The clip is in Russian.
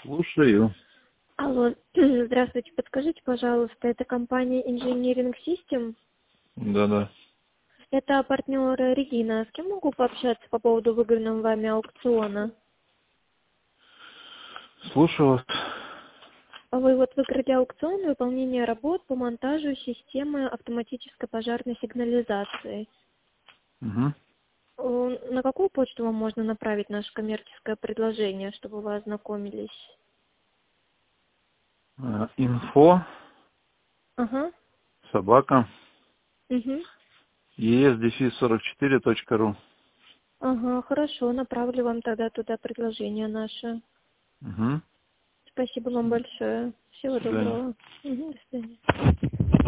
Слушаю. Алло, здравствуйте, подскажите, пожалуйста, это компания Engineering System? Да-да. Это партнер Регина. С кем могу пообщаться по поводу выигранного вами аукциона? Слушаю вас. Вы вот выиграли аукцион выполнения работ по монтажу системы автоматической пожарной сигнализации. Угу. На какую почту вам можно направить наше коммерческое предложение, чтобы вы ознакомились? Инфо, Ага. собака, Угу. es-44.ru. Ага, хорошо, направлю вам тогда туда предложение наше. Угу. Спасибо вам большое. Всего До свидания. доброго. До свидания.